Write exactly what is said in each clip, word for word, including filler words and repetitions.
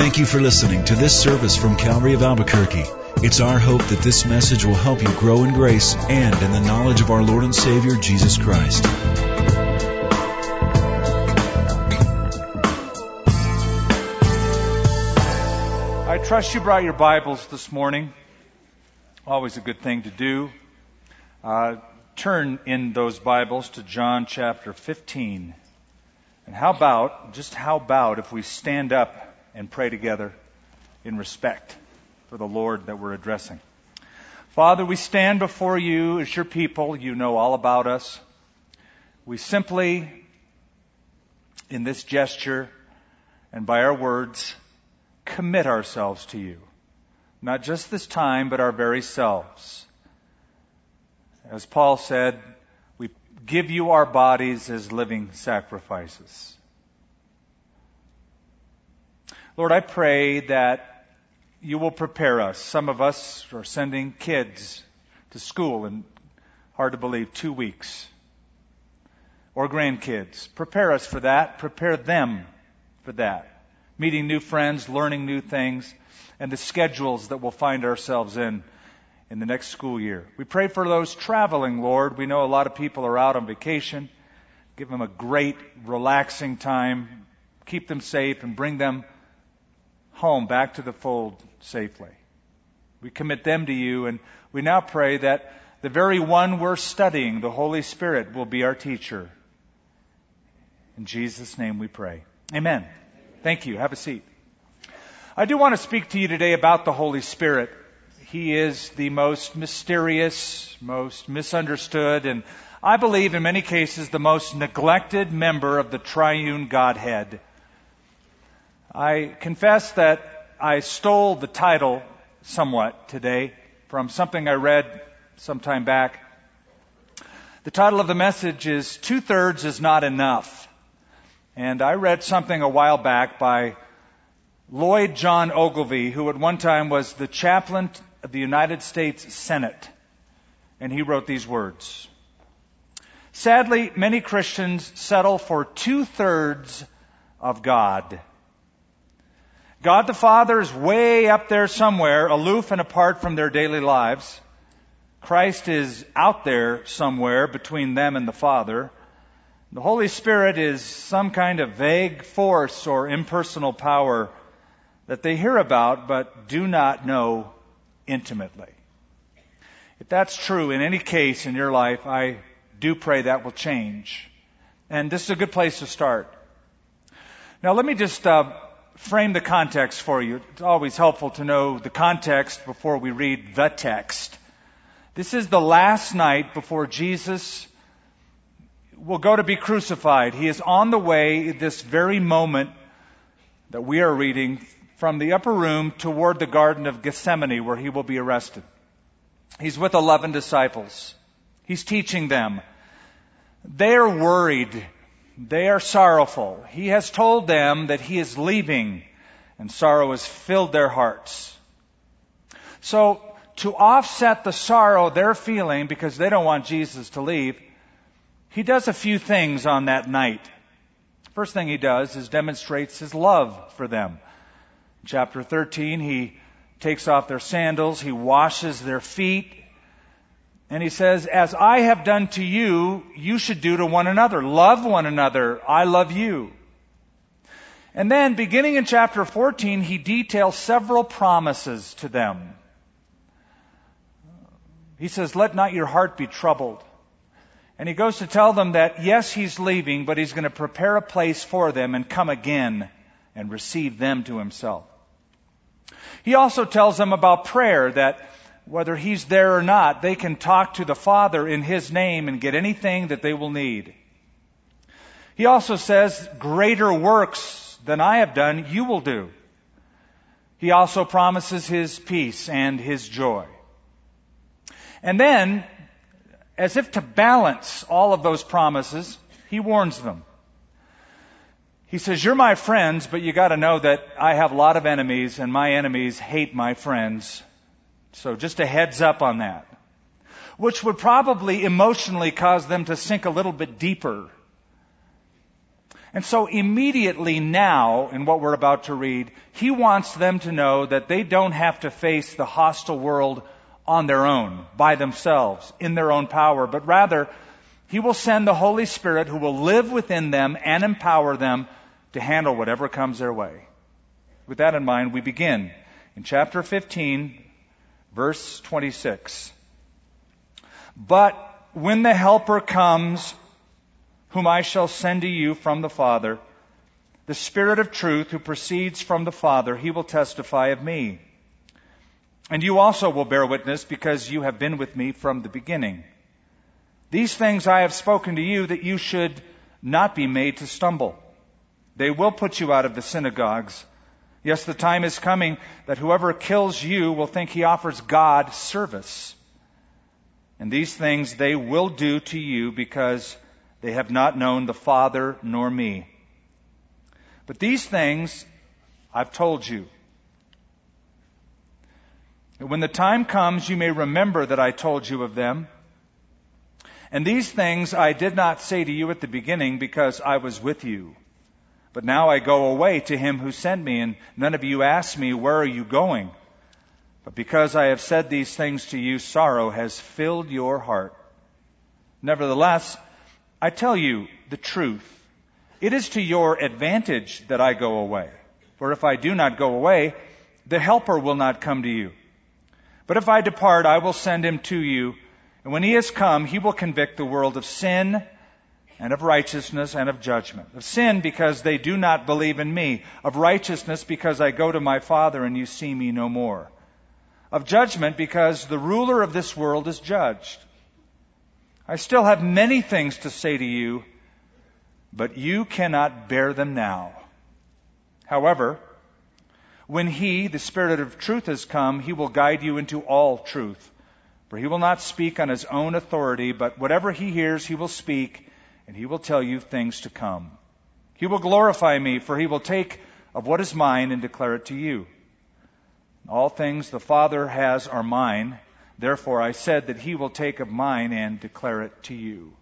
Thank you for listening to this service from Calvary of Albuquerque. It's our hope that this message will help you grow in grace and in the knowledge of our Lord and Savior, Jesus Christ. I trust you brought your Bibles this morning. Always a good thing to do. Uh, turn in those Bibles to John chapter fifteen. And how about, just how about if we stand up and pray together in respect for the Lord that we're addressing. Father, we stand before you as your people. You know all about us. We simply, in this gesture and by our words, commit ourselves to you. Not just this time, but our very selves. As Paul said, we give you our bodies as living sacrifices. Lord, I pray that you will prepare us. Some of us are sending kids to school in, hard to believe, two weeks. Or grandkids. Prepare us for that. Prepare them for that. Meeting new friends, learning new things, and the schedules that we'll find ourselves in in the next school year. We pray for those traveling, Lord. We know a lot of people are out on vacation. Give them a great, relaxing time. Keep them safe and bring them home, back to the fold safely. We commit them to you, and we now pray that the very one we're studying, the Holy Spirit, will be our teacher. In Jesus' name we pray. Amen. Thank you. Have a seat. I do want to speak to you today about the Holy Spirit. He is the most mysterious, most misunderstood, and I believe in many cases the most neglected member of the triune Godhead. I confess that I stole the title somewhat today from something I read some time back. The title of the message is Two-Thirds is Not Enough. And I read something a while back by Lloyd John Ogilvie, who at one time was the chaplain of the United States Senate. And he wrote these words. Sadly, many Christians settle for two-thirds of God. God the Father is way up there somewhere, aloof and apart from their daily lives. Christ is out there somewhere between them and the Father. The Holy Spirit is some kind of vague force or impersonal power that they hear about but do not know intimately. If that's true in any case in your life, I do pray that will change. And this is a good place to start. Now let me just uh, frame the context for you. It's always helpful to know the context before we read the text. This is the last night before Jesus will go to be crucified. He is on the way this very moment that we are reading from the upper room toward the Garden of Gethsemane where he will be arrested. He's with eleven disciples. He's teaching them. They are worried. They are sorrowful. He has told them that he is leaving, and sorrow has filled their hearts. So, to offset the sorrow they're feeling because they don't want Jesus to leave, he does a few things on that night. First thing he does is demonstrates his love for them. In chapter thirteen, he takes off their sandals, he washes their feet, and he says, as I have done to you, you should do to one another. Love one another. I love you. And then, beginning in chapter fourteen, he details several promises to them. He says, let not your heart be troubled. And he goes to tell them that, yes, he's leaving, but he's going to prepare a place for them and come again and receive them to himself. He also tells them about prayer, that whether he's there or not, they can talk to the Father in his name and get anything that they will need. He also says, greater works than I have done, you will do. He also promises his peace and his joy. And then, as if to balance all of those promises, he warns them. He says, you're my friends, but you got to know that I have a lot of enemies, and my enemies hate my friends. So just a heads up on that. Which would probably emotionally cause them to sink a little bit deeper. And so immediately now, in what we're about to read, he wants them to know that they don't have to face the hostile world on their own, by themselves, in their own power, but rather he will send the Holy Spirit who will live within them and empower them to handle whatever comes their way. With that in mind, we begin in chapter fifteen, verse twenty-six. But when the Helper comes, whom I shall send to you from the Father, the Spirit of truth who proceeds from the Father, he will testify of me. And you also will bear witness, because you have been with me from the beginning. These things I have spoken to you, that you should not be made to stumble. They will put you out of the synagogues. Yes, the time is coming that whoever kills you will think he offers God service. And these things they will do to you, because they have not known the Father nor me. But these things I've told you, that when the time comes, you may remember that I told you of them. And these things I did not say to you at the beginning, because I was with you. But now I go away to him who sent me, and none of you ask me, where are you going? But because I have said these things to you, sorrow has filled your heart. Nevertheless, I tell you the truth. It is to your advantage that I go away. For if I do not go away, the Helper will not come to you. But if I depart, I will send him to you. And when he has come, he will convict the world of sin and of righteousness and of judgment. Of sin, because they do not believe in me. Of righteousness, because I go to my Father and you see me no more. Of judgment, because the ruler of this world is judged. I still have many things to say to you, but you cannot bear them now. However, when he, the Spirit of truth, has come, he will guide you into all truth. For he will not speak on his own authority, but whatever he hears he will speak, and he will tell you things to come. He will glorify me, for he will take of what is mine and declare it to you. All things the Father has are mine. Therefore I said that he will take of mine and declare it to you.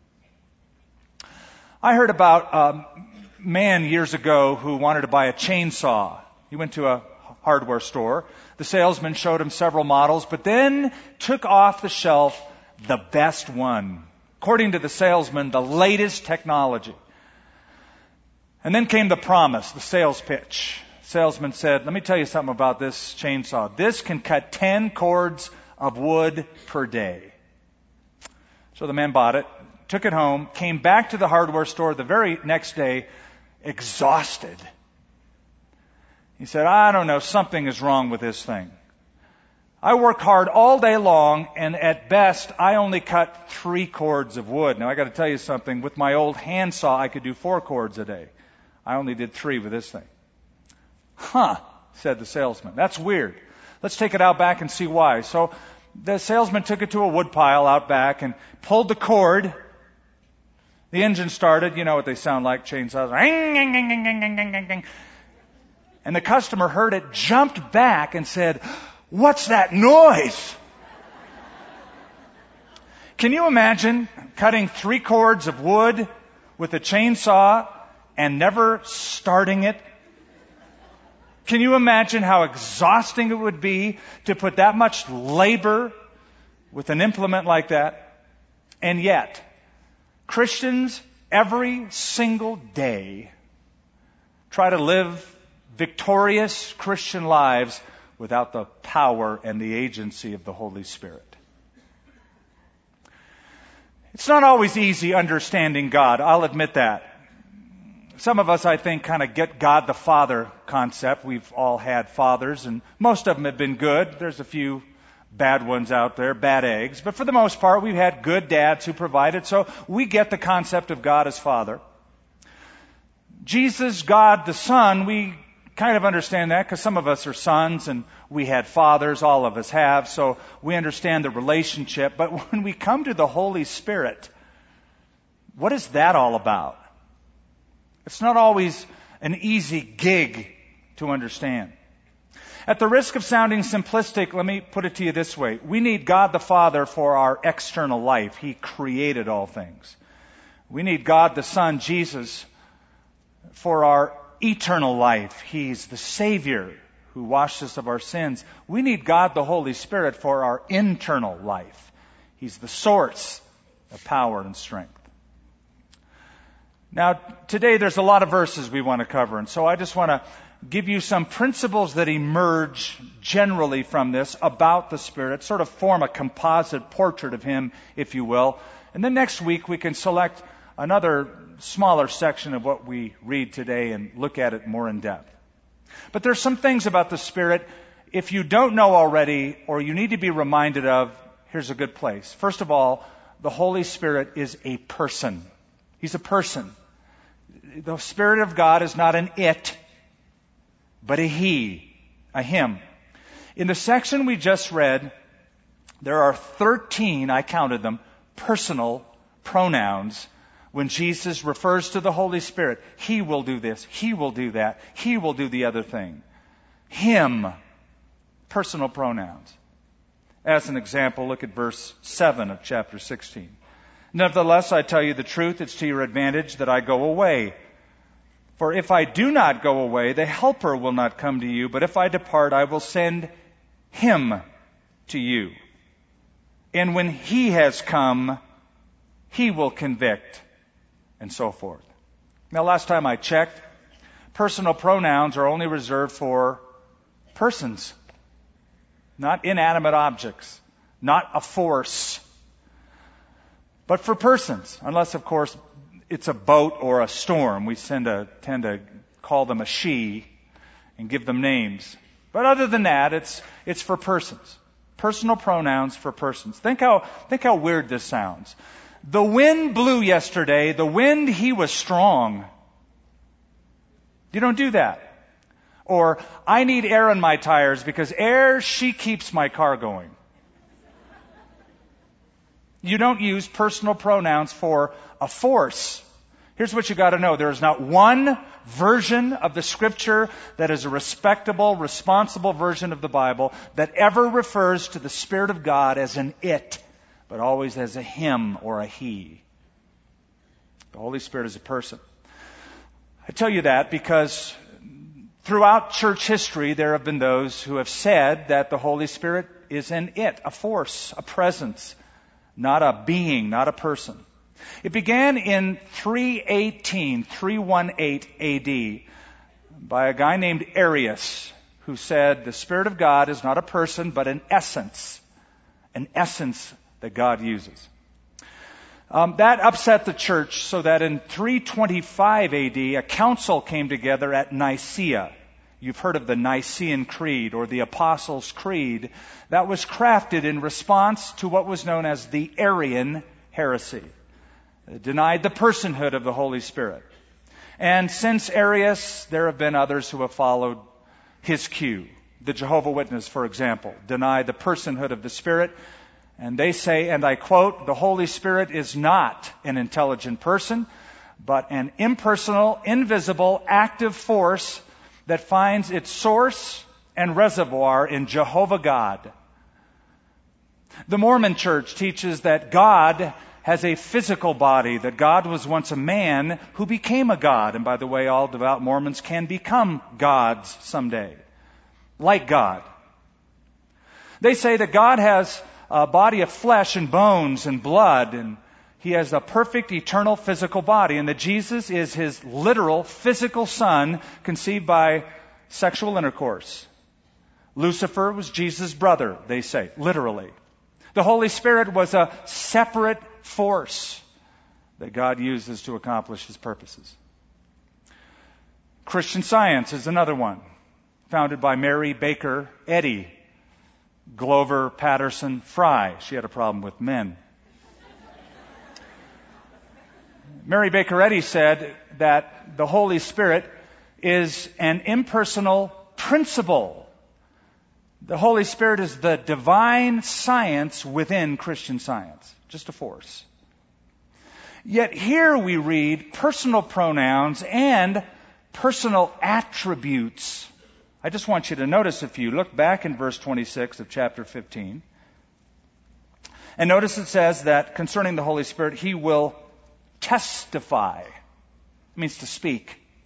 I heard about a man years ago who wanted to buy a chainsaw. He went to a hardware store. The salesman showed him several models, but then took off the shelf the best one. According to the salesman, the latest technology. And then came the promise, the sales pitch. The salesman said, let me tell you something about this chainsaw. This can cut ten cords of wood per day. So the man bought it, took it home, came back to the hardware store the very next day, exhausted. He said, I don't know, something is wrong with this thing. I work hard all day long, and at best, I only cut three cords of wood. Now, I got to tell you something. With my old handsaw, I could do four cords a day. I only did three with this thing. Huh, said the salesman. That's weird. Let's take it out back and see why. So the salesman took it to a wood pile out back and pulled the cord. The engine started. You know what they sound like, chainsaws. And the customer heard it, jumped back and said, what's that noise? Can you imagine cutting three cords of wood with a chainsaw and never starting it? Can you imagine how exhausting it would be to put that much labor with an implement like that? And yet, Christians every single day try to live victorious Christian lives without the power and the agency of the Holy Spirit. It's not always easy understanding God, I'll admit that. Some of us, I think, kind of get God the Father concept. We've all had fathers, and most of them have been good. There's a few bad ones out there, bad eggs. But for the most part, we've had good dads who provided, so we get the concept of God as Father. Jesus, God the Son, we kind of understand that because some of us are sons and we had fathers, all of us have, so we understand the relationship. But when we come to the Holy Spirit, what is that all about? It's not always an easy gig to understand. At the risk of sounding simplistic, let me put it to you this way. We need God the Father for our external life. He created all things. We need God the Son, Jesus, for our eternal life. He's the Savior who washed us of our sins. We need God the Holy Spirit for our internal life. He's the source of power and strength. Now, today there's a lot of verses we want to cover, and so I just want to give you some principles that emerge generally from this about the Spirit, sort of form a composite portrait of Him, if you will. And then next week we can select another smaller section of what we read today and look at it more in depth. But there's some things about the Spirit, if you don't know already or you need to be reminded of, here's a good place. First of all, the Holy Spirit is a person. He's a person. The Spirit of God is not an it, but a He, a Him. In the section we just read, there are thirteen, I counted them, personal pronouns when Jesus refers to the Holy Spirit. He will do this. He will do that. He will do the other thing. Him. Personal pronouns. As an example, look at verse seven of chapter sixteen. Nevertheless, I tell you the truth, it's to your advantage that I go away. For if I do not go away, the Helper will not come to you, but if I depart, I will send Him to you. And when He has come, He will convict, and so forth. Now, last time I checked, personal pronouns are only reserved for persons, not inanimate objects, not a force, but for persons, unless, of course, it's a boat or a storm. We tend to, tend to call them a she and give them names. But other than that, it's it's for persons. Personal pronouns for persons. Think how think how weird this sounds. The wind blew yesterday. The wind, he was strong. You don't do that. Or, I need air in my tires because air, she keeps my car going. You don't use personal pronouns for a force. Here's what you got to know. There is not one version of the Scripture that is a respectable, responsible version of the Bible that ever refers to the Spirit of God as an it, but always as a him or a he. The Holy Spirit is a person. I tell you that because throughout church history, there have been those who have said that the Holy Spirit is an it, a force, a presence, not a being, not a person. It began in three eighteen, three eighteen A D by a guy named Arius, who said the Spirit of God is not a person, but an essence, an essence that God uses. Um, that upset the church so that in three twenty-five A D, a council came together at Nicaea. You've heard of the Nicene Creed or the Apostles' Creed. That was crafted in response to what was known as the Arian heresy. It denied the personhood of the Holy Spirit. And since Arius, there have been others who have followed his cue. The Jehovah's Witnesses, for example, deny the personhood of the Spirit. And they say, and I quote, the Holy Spirit is not an intelligent person, but an impersonal, invisible, active force that finds its source and reservoir in Jehovah God. The Mormon Church teaches that God has a physical body, that God was once a man who became a God. And by the way, all devout Mormons can become gods someday, like God. They say that God has a body of flesh and bones and blood, and He has a perfect, eternal, physical body, and that Jesus is His literal, physical Son, conceived by sexual intercourse. Lucifer was Jesus' brother, they say, literally. The Holy Spirit was a separate force that God uses to accomplish His purposes. Christian Science is another one, founded by Mary Baker Eddy, Glover Patterson Fry. She had a problem with men. Mary Baker Eddy said that the Holy Spirit is an impersonal principle. The Holy Spirit is the divine science within Christian Science, just a force. Yet here we read personal pronouns and personal attributes. I just want you to notice, if you look back in verse twenty-six of chapter fifteen, and notice it says that concerning the Holy Spirit, He will testify. It means to speak.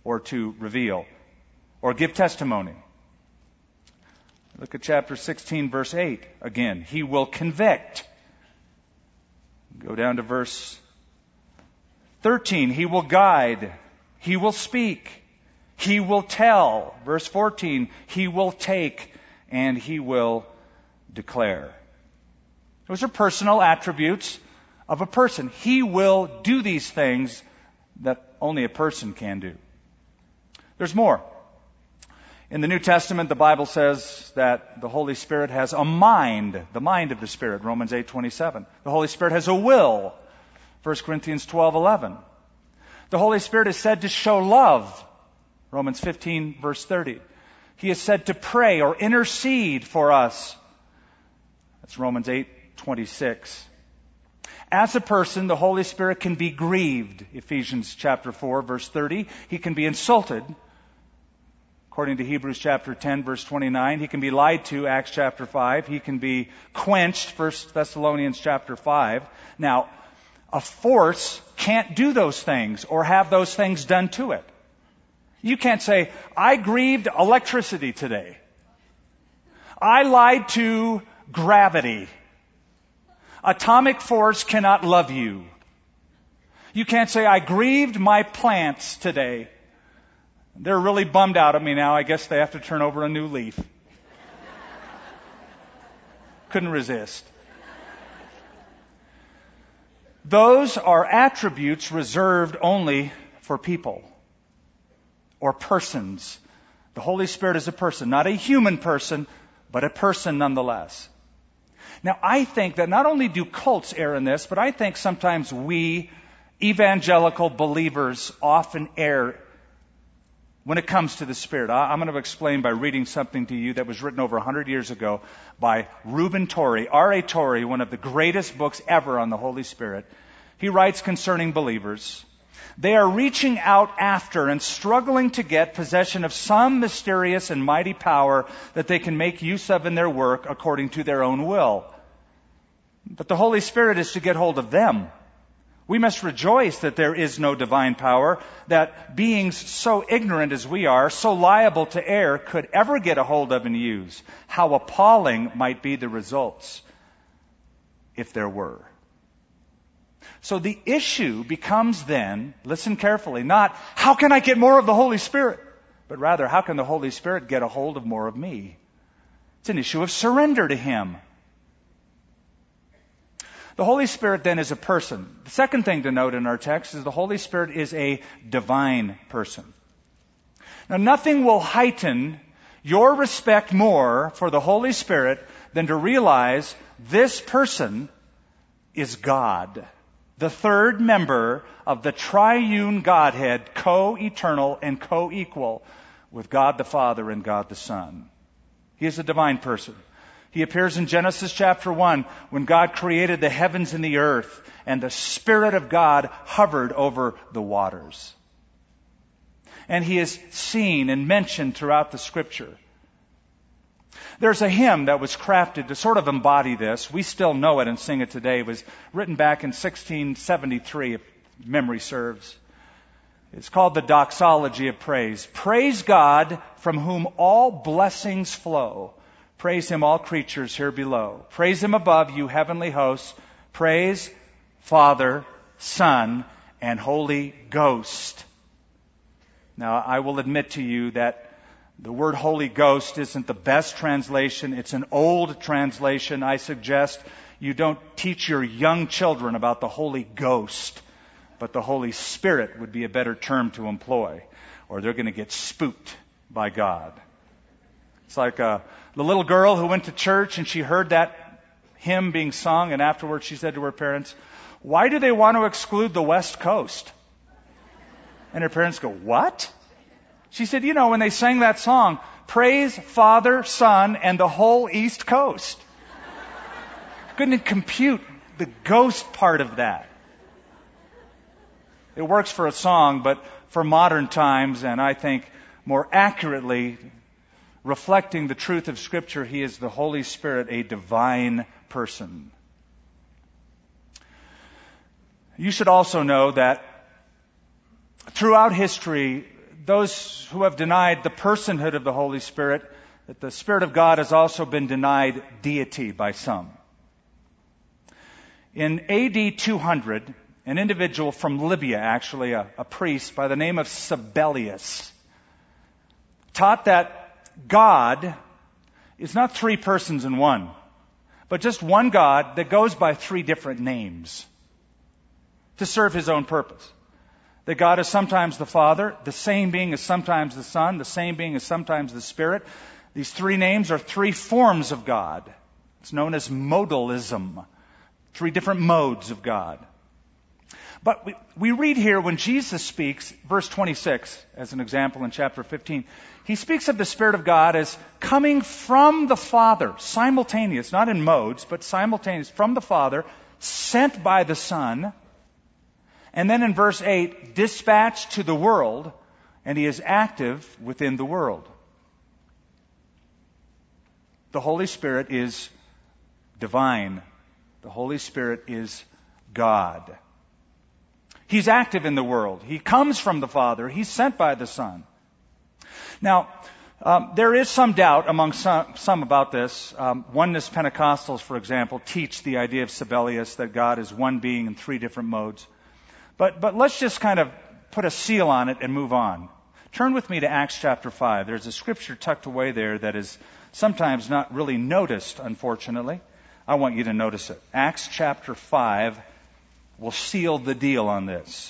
or to reveal or give testimony. Look at chapter sixteen, verse eight again. He will convict. Go down to verse thirteen. He will guide. He will speak. He will tell. Verse fourteen. He will take and he will declare. Those are personal attributes of a person. He will do these things that only a person can do. There's more. In the New Testament, the Bible says that the Holy Spirit has a mind, the mind of the Spirit, Romans eight twenty-seven. The Holy Spirit has a will, First Corinthians twelve eleven. The Holy Spirit is said to show love, Romans fifteen, verse thirty. He is said to pray or intercede for us. That's Romans eight twenty-six. As a person, the Holy Spirit can be grieved, Ephesians chapter four, verse thirty. He can be insulted, according to Hebrews chapter ten, verse twenty-nine. He can be lied to, Acts chapter five. He can be quenched, First Thessalonians chapter five. Now, a force can't do those things or have those things done to it. You can't say, I grieved electricity today. I lied to gravity. Atomic force cannot love you. You can't say, I grieved my plants today. They're really bummed out at me now. I guess they have to turn over a new leaf. Couldn't resist. Those are attributes reserved only for people or persons. The Holy Spirit is a person, not a human person, but a person nonetheless. Now, I think that not only do cults err in this, but I think sometimes we evangelical believers often err when it comes to the Spirit. I'm going to explain by reading something to you that was written over one hundred years ago by Reuben Torrey, R A Torrey, one of the greatest books ever on the Holy Spirit. He writes concerning believers. They are reaching out after and struggling to get possession of some mysterious and mighty power that they can make use of in their work according to their own will. But the Holy Spirit is to get hold of them. We must rejoice that there is no divine power, that beings so ignorant as we are, so liable to err, could ever get a hold of and use. How appalling might be the results if there were. So the issue becomes then, listen carefully, not how can I get more of the Holy Spirit, but rather how can the Holy Spirit get a hold of more of me? It's an issue of surrender to Him. The Holy Spirit then is a person. The second thing to note in our text is the Holy Spirit is a divine person. Now, nothing will heighten your respect more for the Holy Spirit than to realize this person is God, the third member of the triune Godhead, co-eternal and co-equal with God the Father and God the Son. He is a divine person. He appears in Genesis chapter one when God created the heavens and the earth and the Spirit of God hovered over the waters. And He is seen and mentioned throughout the Scripture. There's a hymn that was crafted to sort of embody this. We still know it and sing it today. It was written back in sixteen seventy-three, if memory serves. It's called the Doxology of Praise. Praise God from whom all blessings flow. Praise Him, all creatures here below. Praise Him above, you heavenly hosts. Praise Father, Son, and Holy Ghost. Now, I will admit to you that the word Holy Ghost isn't the best translation. It's an old translation. I suggest you don't teach your young children about the Holy Ghost, but the Holy Spirit would be a better term to employ, or they're going to get spooked by God. It's like uh, the little girl who went to church and she heard that hymn being sung, and afterwards she said to her parents, "Why do they want to exclude the West Coast?" And her parents go, "What?" She said, "You know, when they sang that song, praise Father, Son, and the whole East Coast." Couldn't compute the ghost part of that. It works for a song, but for modern times, and I think more accurately reflecting the truth of Scripture, He is the Holy Spirit, a divine person. You should also know that throughout history, those who have denied the personhood of the Holy Spirit, that the Spirit of God has also been denied deity by some. In A D two hundred, an individual from Libya, actually a, a priest by the name of Sabellius, taught that God is not three persons in one, but just one God that goes by three different names to serve his own purpose. That God is sometimes the Father, the same being is sometimes the Son, the same being is sometimes the Spirit. These three names are three forms of God. It's known as modalism, three different modes of God. But we, we read here when Jesus speaks, verse twenty-six, as an example in chapter fifteen, he speaks of the Spirit of God as coming from the Father, simultaneous, not in modes, but simultaneous, from the Father, sent by the Son. And then in verse eight, dispatched to the world, and he is active within the world. The Holy Spirit is divine. The Holy Spirit is God. He's active in the world. He comes from the Father. He's sent by the Son. Now, um, there is some doubt among some, some about this. Um, Oneness Pentecostals, for example, teach the idea of Sabellius that God is one being in three different modes. But, but let's just kind of put a seal on it and move on. Turn with me to Acts chapter five. There's a scripture tucked away there that is sometimes not really noticed, unfortunately. I want you to notice it. Acts chapter five will seal the deal on this.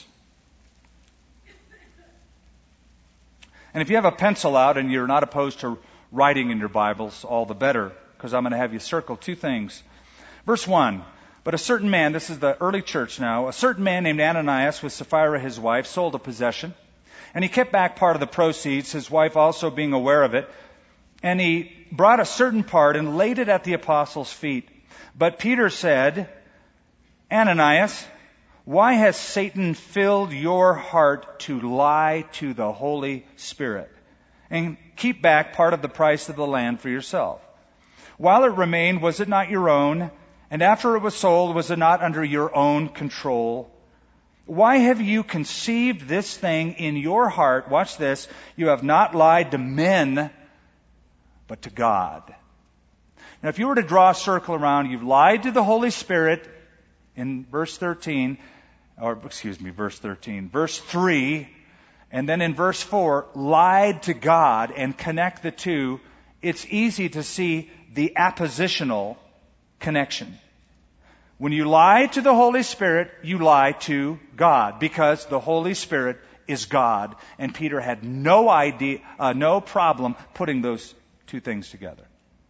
And if you have a pencil out and you're not opposed to writing in your Bibles, all the better, because I'm going to have you circle two things. Verse one, but a certain man, this is the early church now, a certain man named Ananias with Sapphira his wife sold a possession, and he kept back part of the proceeds, his wife also being aware of it, and he brought a certain part and laid it at the apostles' feet. But Peter said, Ananias, why has Satan filled your heart to lie to the Holy Spirit and keep back part of the price of the land for yourself? While it remained, was it not your own? And after it was sold, was it not under your own control? Why have you conceived this thing in your heart? Watch this. You have not lied to men, but to God. Now, if you were to draw a circle around, you've lied to the Holy Spirit in verse thirteen, or excuse me, verse thirteen, verse three, and then in verse four, lied to God, and connect the two. It's easy to see the appositional connection. When you lie to the Holy Spirit, you lie to God, because the Holy Spirit is God. And Peter had no idea, uh, no problem putting those two things together.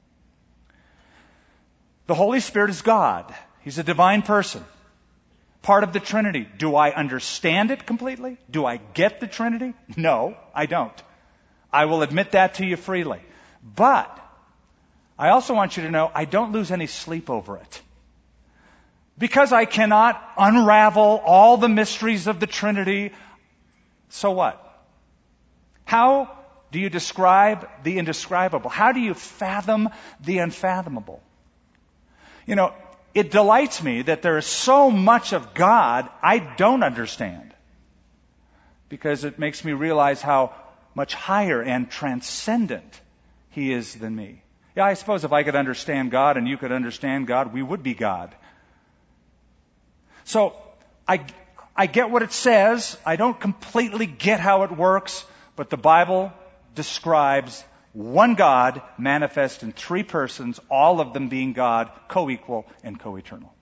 The Holy Spirit is God. He's a divine person, part of the Trinity. Do I understand it completely? Do I get the Trinity? No, I don't. I will admit that to you freely. But I also want you to know I don't lose any sleep over it. Because I cannot unravel all the mysteries of the Trinity, so what? How do you describe the indescribable? How do you fathom the unfathomable? You know, it delights me that there is so much of God I don't understand, because it makes me realize how much higher and transcendent He is than me. Yeah, I suppose if I could understand God and you could understand God, we would be God. So, I, I get what it says. I don't completely get how it works, but the Bible describes one God manifest in three persons, all of them being God, co-equal and co-eternal.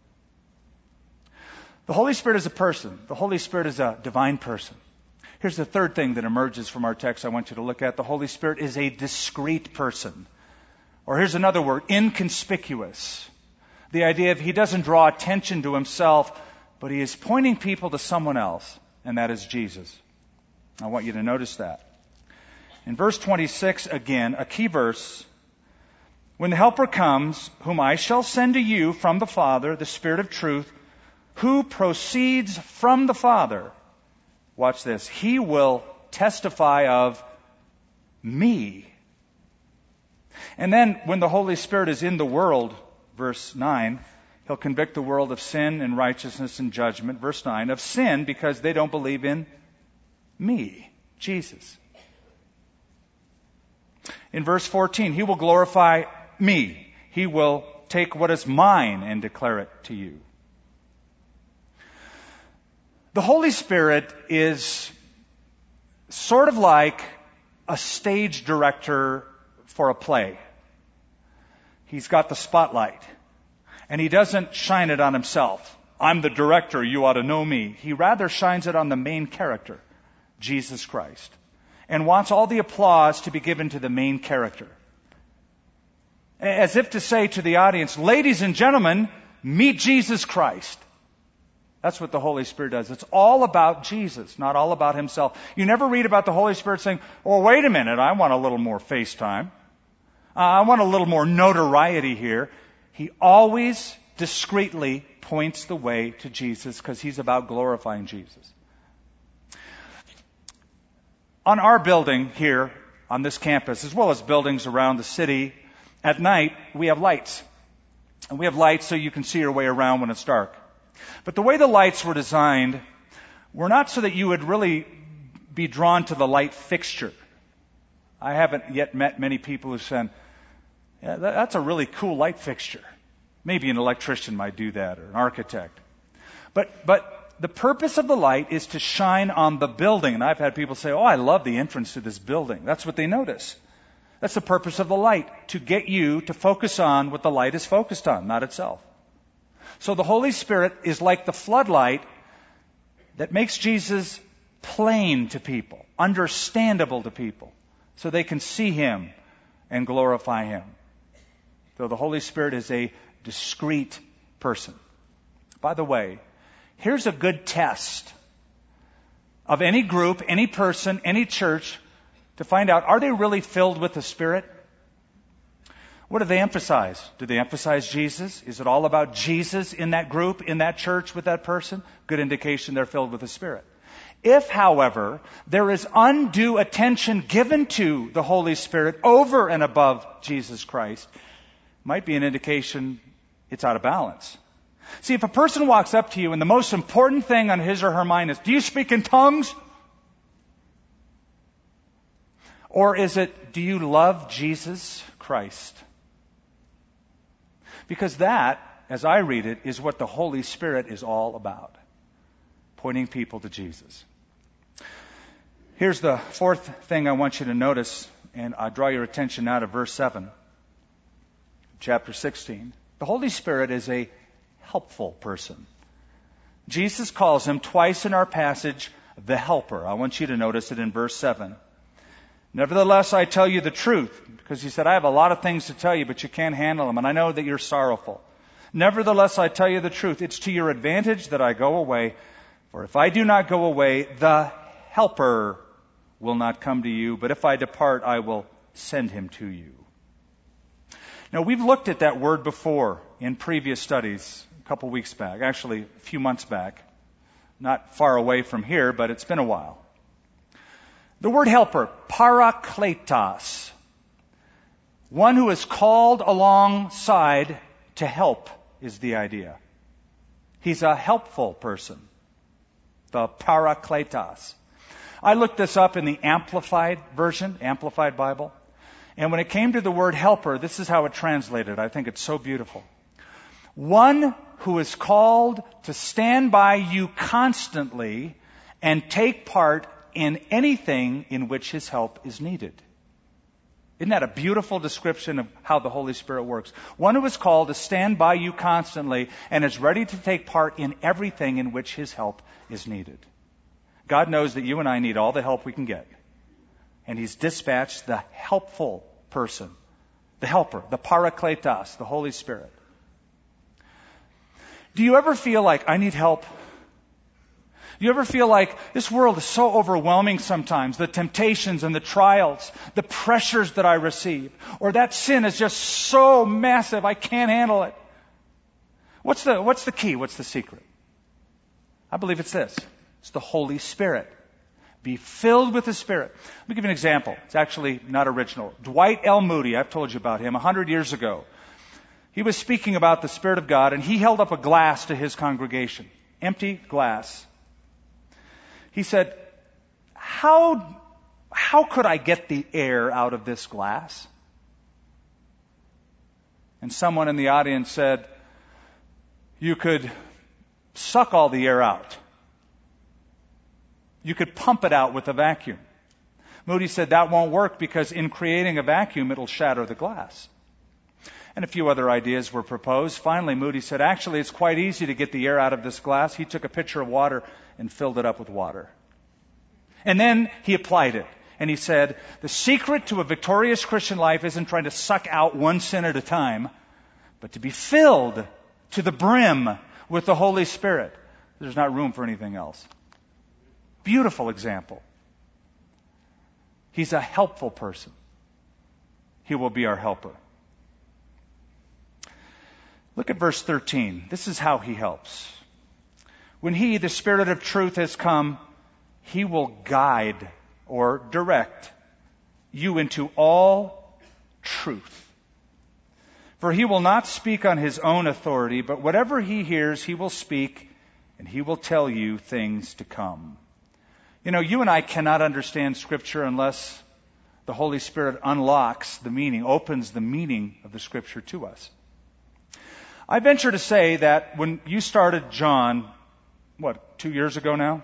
The Holy Spirit is a person. The Holy Spirit is a divine person. Here's the third thing that emerges from our text I want you to look at. The Holy Spirit is a discrete person. Or here's another word, inconspicuous. The idea of He doesn't draw attention to Himself, but He is pointing people to someone else, and that is Jesus. I want you to notice that. In verse twenty-six, again, a key verse, when the Helper comes, whom I shall send to you from the Father, the Spirit of truth, who proceeds from the Father, watch this, He will testify of me. And then when the Holy Spirit is in the world, verse nine, He'll convict the world of sin and righteousness and judgment. Verse nine, of sin because they don't believe in me. Jesus. In verse fourteen, He will glorify me. He will take what is mine and declare it to you. The Holy Spirit is sort of like a stage director for a play. He's got the spotlight, and he doesn't shine it on himself. I'm the director, you ought to know me. He rather shines it on the main character, Jesus Christ, and wants all the applause to be given to the main character. As if to say to the audience, ladies and gentlemen, meet Jesus Christ. That's what the Holy Spirit does. It's all about Jesus, not all about himself. You never read about the Holy Spirit saying, oh, wait a minute, I want a little more face time. Uh, I want a little more notoriety here. He always discreetly points the way to Jesus because he's about glorifying Jesus. On our building here, on this campus, as well as buildings around the city, at night we have lights. And we have lights so you can see your way around when it's dark. But the way the lights were designed were not so that you would really be drawn to the light fixture. I haven't yet met many people who said, yeah, that's a really cool light fixture. Maybe an electrician might do that, or an architect. But, but the purpose of the light is to shine on the building. And I've had people say, oh, I love the entrance to this building. That's what they notice. That's the purpose of the light, to get you to focus on what the light is focused on, not itself. So the Holy Spirit is like the floodlight that makes Jesus plain to people, understandable to people, so they can see him and glorify him. So the Holy Spirit is a discreet person. By the way, here's a good test of any group, any person, any church to find out, are they really filled with the Spirit? What do they emphasize? Do they emphasize Jesus? Is it all about Jesus in that group, in that church, with that person? Good indication they're filled with the Spirit. If, however, there is undue attention given to the Holy Spirit over and above Jesus Christ, might be an indication it's out of balance. See, if a person walks up to you and the most important thing on his or her mind is, do you speak in tongues? Or is it, do you love Jesus Christ? Because that, as I read it, is what the Holy Spirit is all about. Pointing people to Jesus. Here's the fourth thing I want you to notice, and I draw your attention now to verse seven, chapter sixteen. The Holy Spirit is a helpful person. Jesus calls him twice in our passage the helper. I want you to notice it in verse seven. Nevertheless, I tell you the truth, because he said, I have a lot of things to tell you, but you can't handle them, and I know that you're sorrowful. Nevertheless, I tell you the truth. It's to your advantage that I go away, for if I do not go away, the helper will not come to you, but if I depart, I will send him to you. Now, we've looked at that word before in previous studies a couple weeks back, actually a few months back, not far away from here, but it's been a while. The word helper, parakletos, one who is called alongside to help, is the idea. He's a helpful person, the parakletos. I looked this up in the Amplified version, Amplified Bible, and when it came to the word helper, this is how it translated. I think it's so beautiful. One who is called to stand by you constantly and take part in anything in which his help is needed. Isn't that a beautiful description of how the Holy Spirit works? One who is called to stand by you constantly and is ready to take part in everything in which his help is needed. God knows that you and I need all the help we can get. And he's dispatched the helpful person, the helper, the parakletos, the Holy Spirit. Do you ever feel like, I need help? Do you ever feel like this world is so overwhelming sometimes, the temptations and the trials, the pressures that I receive, or that sin is just so massive I can't handle it? What's the, what's the key? What's the secret? I believe it's this. It's the Holy Spirit. Be filled with the Spirit. Let me give you an example. It's actually not original. Dwight L. Moody, I've told you about him, a hundred years ago. He was speaking about the Spirit of God, and he held up a glass to his congregation. Empty glass. He said, how how could I get the air out of this glass? And someone in the audience said, you could suck all the air out. You could pump it out with a vacuum. Moody said that won't work because in creating a vacuum, it'll shatter the glass. And a few other ideas were proposed. Finally, Moody said, actually, it's quite easy to get the air out of this glass. He took a pitcher of water and filled it up with water. And then he applied it. And he said, the secret to a victorious Christian life isn't trying to suck out one sin at a time, but to be filled to the brim with the Holy Spirit. There's not room for anything else. Beautiful example. He's a helpful person. He will be our helper. Look at verse thirteen. This is how he helps. When he, the Spirit of truth, has come, he will guide or direct you into all truth. For he will not speak on his own authority, but whatever he hears, he will speak, and he will tell you things to come. You know, you and I cannot understand Scripture unless the Holy Spirit unlocks the meaning, opens the meaning of the Scripture to us. I venture to say that when you started John, what, two years ago now?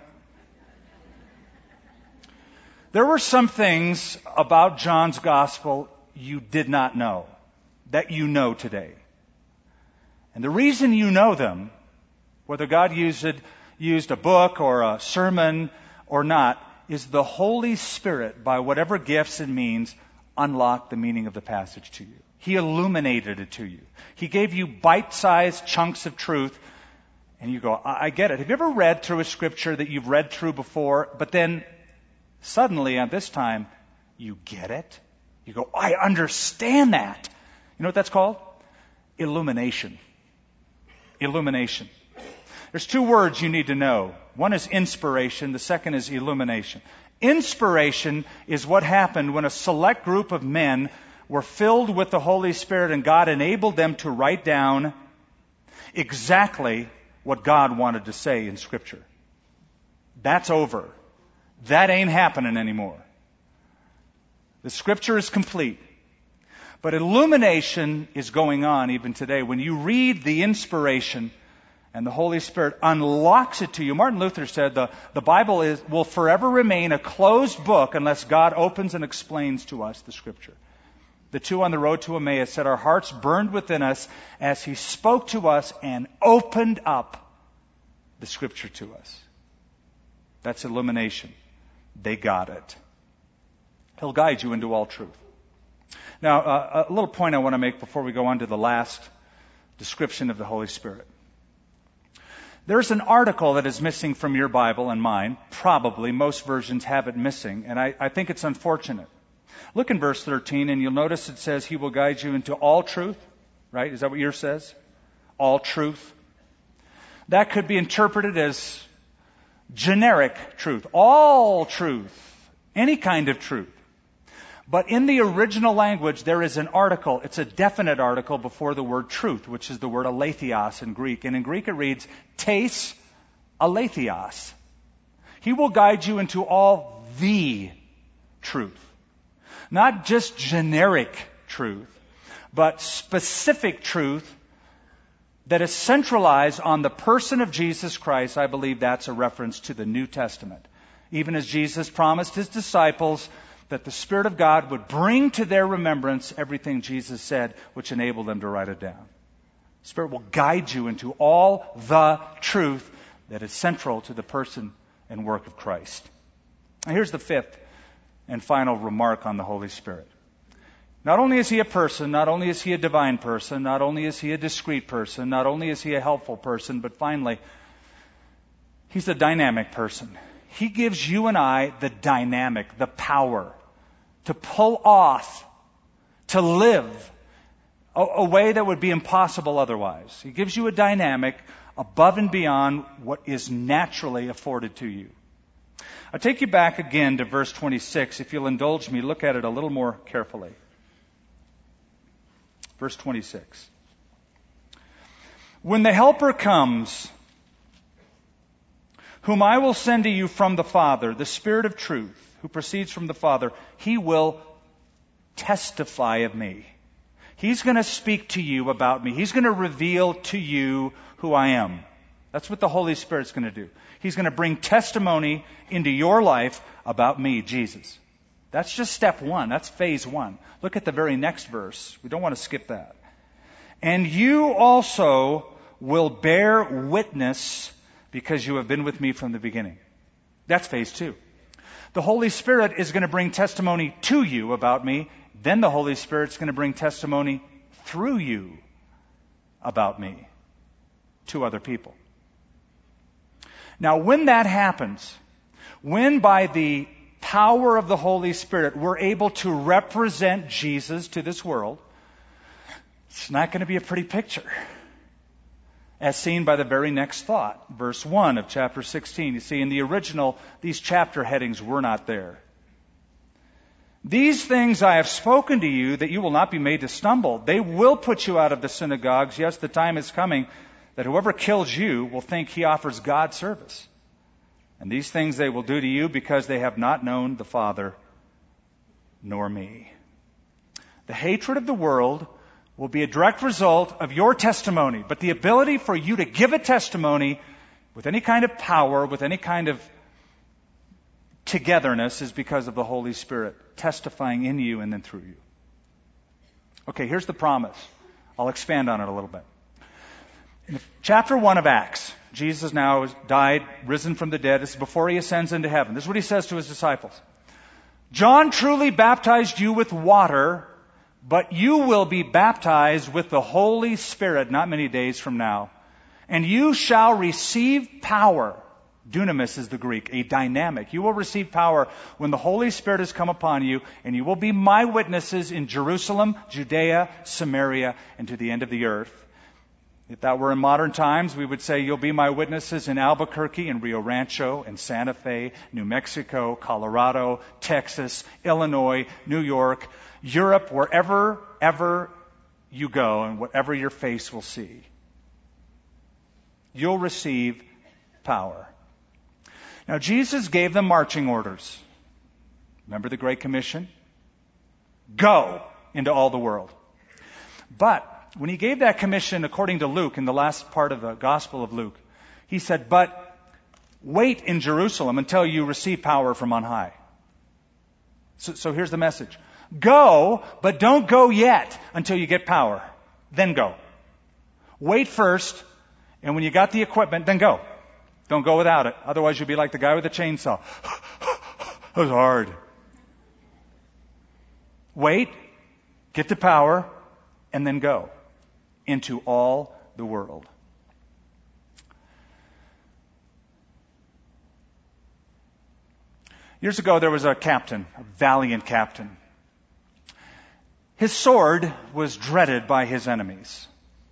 There were some things about John's gospel you did not know, that you know today. And the reason you know them, whether God used, it, used a book or a sermon or not, is the Holy Spirit, by whatever gifts and means, unlocked the meaning of the passage to you. He illuminated it to you. He gave you bite-sized chunks of truth, and you go, I, I get it. Have you ever read through a scripture that you've read through before, but then suddenly at this time, you get it? You go, I understand that. You know what that's called? Illumination. Illumination. There's two words you need to know. One is inspiration. The second is illumination. Inspiration is what happened when a select group of men were filled with the Holy Spirit and God enabled them to write down exactly what God wanted to say in Scripture. That's over. That ain't happening anymore. The Scripture is complete. But illumination is going on even today. When you read the inspiration and the Holy Spirit unlocks it to you. Martin Luther said the, the Bible is, will forever remain a closed book unless God opens and explains to us the Scripture. The two on the road to Emmaus said our hearts burned within us as he spoke to us and opened up the Scripture to us. That's illumination. They got it. He'll guide you into all truth. Now, uh, a little point I want to make before we go on to the last description of the Holy Spirit. There's an article that is missing from your Bible and mine. Probably most versions have it missing, and I, I think it's unfortunate. Look in verse thirteen, and you'll notice it says, he will guide you into all truth. Right? Is that what yours says? All truth. That could be interpreted as generic truth. All truth. Any kind of truth. But in the original language, there is an article. It's a definite article before the word truth, which is the word aletheos in Greek. And in Greek it reads, tes aletheos. He will guide you into all the truth. Not just generic truth, but specific truth that is centralized on the person of Jesus Christ. I believe that's a reference to the New Testament. Even as Jesus promised his disciples that the Spirit of God would bring to their remembrance everything Jesus said, which enabled them to write it down. The Spirit will guide you into all the truth that is central to the person and work of Christ. And here's the fifth and final remark on the Holy Spirit. Not only is he a person, not only is he a divine person, not only is he a discreet person, not only is he a helpful person, but finally, he's a dynamic person. He gives you and I the dynamic, the power to pull off, to live a, a way that would be impossible otherwise. He gives you a dynamic above and beyond what is naturally afforded to you. I'll take you back again to verse twenty-six. If you'll indulge me, look at it a little more carefully. Verse twenty-six. When the Helper comes, whom I will send to you from the Father, the Spirit of truth, who proceeds from the Father, he will testify of me. He's going to speak to you about me. He's going to reveal to you who I am. That's what the Holy Spirit's going to do. He's going to bring testimony into your life about me, Jesus. That's just step one. That's phase one. Look at the very next verse. We don't want to skip that. And you also will bear witness because you have been with me from the beginning. That's phase two. The Holy Spirit is going to bring testimony to you about me. Then the Holy Spirit's going to bring testimony through you about me to other people. Now, when that happens, when by the power of the Holy Spirit we're able to represent Jesus to this world, it's not going to be a pretty picture, as seen by the very next thought. Verse one of chapter sixteen. You see, in the original, these chapter headings were not there. These things I have spoken to you, that you will not be made to stumble. They will put you out of the synagogues. Yes, the time is coming that whoever kills you will think he offers God service. And these things they will do to you because they have not known the Father nor me. The hatred of the world will be a direct result of your testimony. But the ability for you to give a testimony with any kind of power, with any kind of togetherness, is because of the Holy Spirit testifying in you and then through you. Okay, here's the promise. I'll expand on it a little bit. In chapter one of Acts, Jesus now has died, risen from the dead. This is before he ascends into heaven. This is what he says to his disciples. John truly baptized you with water, but you will be baptized with the Holy Spirit not many days from now. And you shall receive power. Dunamis is the Greek, a dynamic. You will receive power when the Holy Spirit has come upon you, and you will be my witnesses in Jerusalem, Judea, Samaria, and to the end of the earth. If that were in modern times, we would say you'll be my witnesses in Albuquerque, in Rio Rancho, in Santa Fe, New Mexico, Colorado, Texas, Illinois, New York, Europe, wherever, ever you go and whatever your face will see. You'll receive power. Now, Jesus gave them marching orders. Remember the Great Commission? Go into all the world. But when he gave that commission, according to Luke, in the last part of the Gospel of Luke, he said, but wait in Jerusalem until you receive power from on high. So, so here's the message. Go, but don't go yet until you get power. Then go. Wait first, and when you got the equipment, then go. Don't go without it. Otherwise, you'll be like the guy with the chainsaw. That was hard. Wait, get the power, and then go into all the world. Years ago, there was a captain, a valiant captain. His sword was dreaded by his enemies.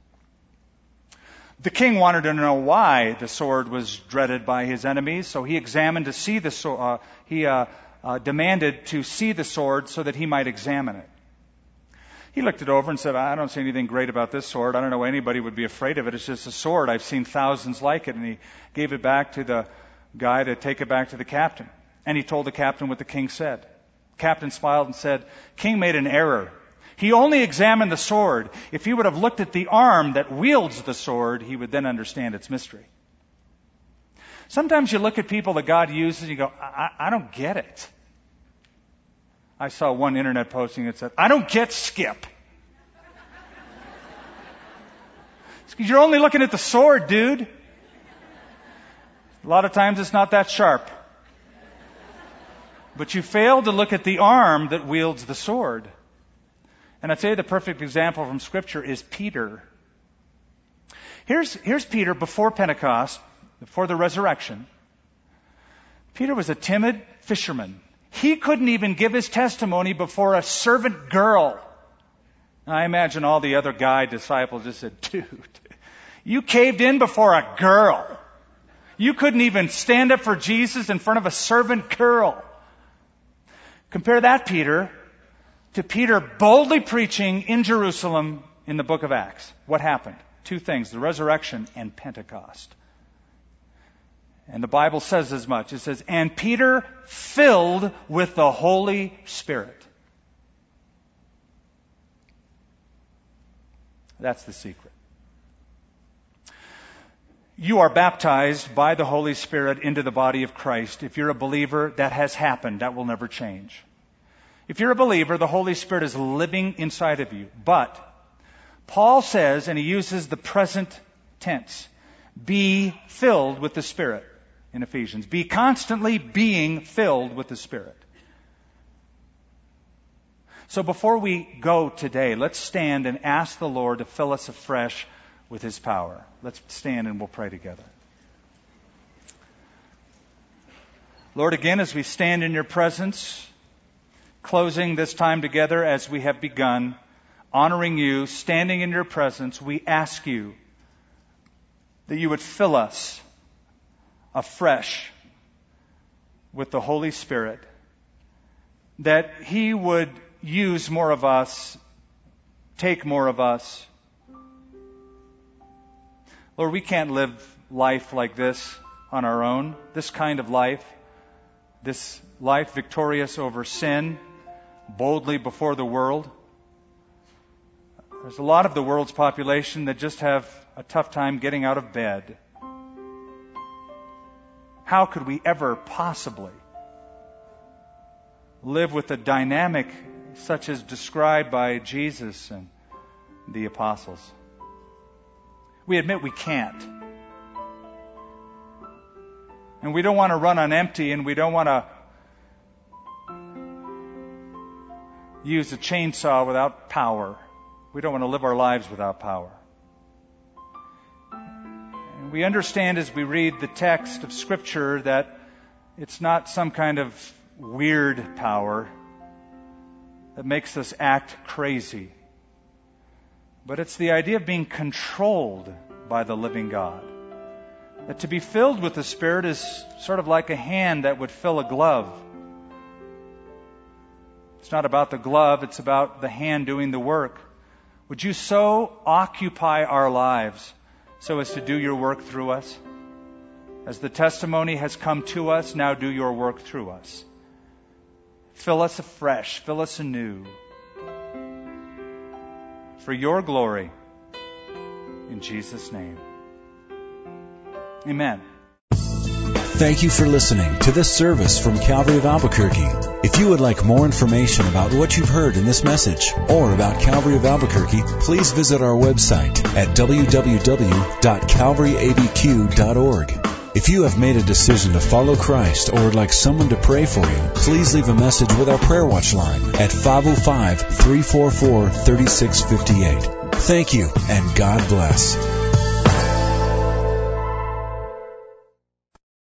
The king wanted to know why the sword was dreaded by his enemies, so he examined to see the sword. Uh, he uh, uh, demanded to see the sword so that he might examine it. He looked it over and said, I don't see anything great about this sword. I don't know why anybody would be afraid of it. It's just a sword. I've seen thousands like it. And he gave it back to the guy to take it back to the captain. And he told the captain what the king said. The captain smiled and said, King made an error. He only examined the sword. If he would have looked at the arm that wields the sword, he would then understand its mystery. Sometimes you look at people that God uses and you go, I, I don't get it. I saw one internet posting that said, I don't get Skip. It's because you're only looking at the sword, dude. A lot of times it's not that sharp. But you fail to look at the arm that wields the sword. And I'd say the perfect example from Scripture is Peter. Here's, here's Peter before Pentecost, before the resurrection. Peter was a timid fisherman. He couldn't even give his testimony before a servant girl. I imagine all the other guy disciples just said, dude, you caved in before a girl. You couldn't even stand up for Jesus in front of a servant girl. Compare that, Peter, to Peter boldly preaching in Jerusalem in the book of Acts. What happened? Two things, the resurrection and Pentecost. And the Bible says as much. It says, and Peter filled with the Holy Spirit. That's the secret. You are baptized by the Holy Spirit into the body of Christ. If you're a believer, that has happened. That will never change. If you're a believer, the Holy Spirit is living inside of you. But Paul says, and he uses the present tense, be filled with the Spirit in Ephesians. Be constantly being filled with the Spirit. So before we go today, let's stand and ask the Lord to fill us afresh with His power. Let's stand and we'll pray together. Lord, again, as we stand in your presence, closing this time together as we have begun, honoring you, standing in your presence, we ask you that you would fill us afresh with the Holy Spirit, that He would use more of us, take more of us. Lord, we can't live life like this on our own, this kind of life, this life victorious over sin, boldly before the world. There's a lot of the world's population that just have a tough time getting out of bed. How could we ever possibly live with a dynamic such as described by Jesus and the apostles? We admit we can't. And we don't want to run on empty, and we don't want to use a chainsaw without power. We don't want to live our lives without power. And we understand as we read the text of Scripture that it's not some kind of weird power that makes us act crazy. But it's the idea of being controlled by the living God. That to be filled with the Spirit is sort of like a hand that would fill a glove. It's not about the glove, it's about the hand doing the work. Would you so occupy our lives so as to do your work through us? As the testimony has come to us, now do your work through us. Fill us afresh, fill us anew. For your glory, in Jesus' name. Amen. Thank you for listening to this service from Calvary of Albuquerque. If you would like more information about what you've heard in this message or about Calvary of Albuquerque, please visit our website at w w w dot calvary a b q dot org. If you have made a decision to follow Christ or would like someone to pray for you, please leave a message with our Prayer Watch line at five oh five, three four four, three six five eight. Thank you, and God bless.